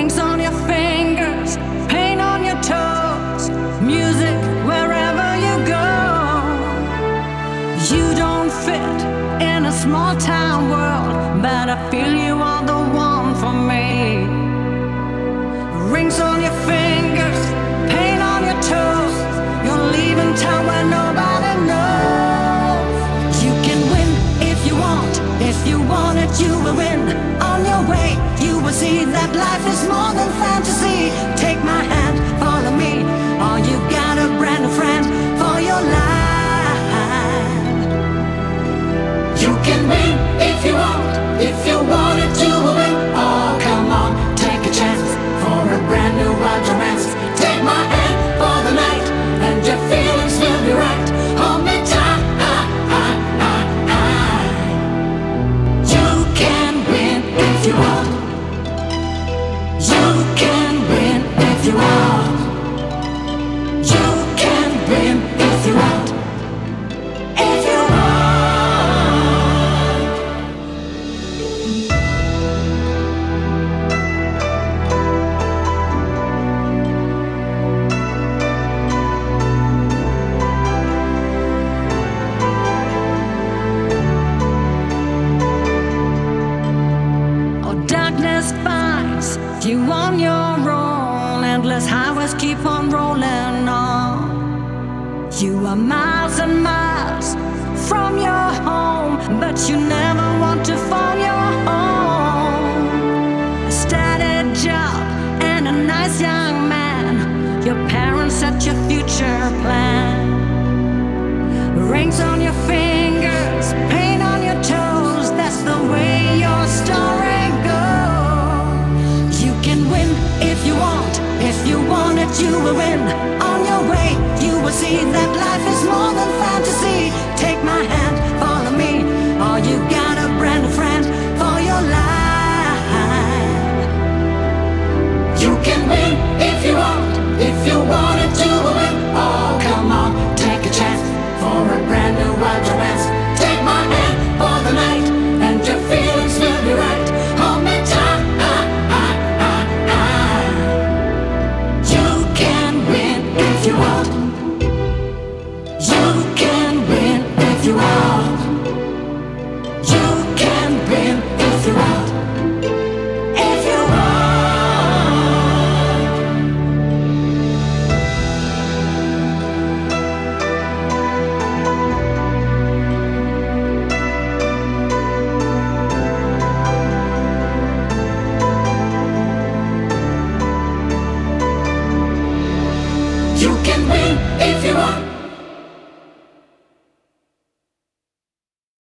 Rings on your fingers, paint on your toes, music wherever you go. You don't fit in a small town world, but I feel you are the one for me. Rings on your fingers, paint on your toes, you're leaving town where nobody knows. You can win if you want, if you want it you will win. On your way you will see that life is more than fantasy. Take my hand, follow me, or you got a brand new friend for your life. You can win if you want, if you want it you will win. Oh come on, take a chance for a brand new wild romance. Take my hand for the night and your feelings will be right. Hold me tight. You can win if you want. You can win if you want. You can win if you want. If you want. Oh, darkness finds you on your own. Endless highways keep on rolling on. You are miles and miles from your home, but you never want to phone your home. A steady job and a nice young man, your parents set your future plan. Rings on your fingers, paint on your toes, that's the way your story goes. You can win if you want, if you want it you will win. On your way you will see that life is more than fantasy. Take my hand,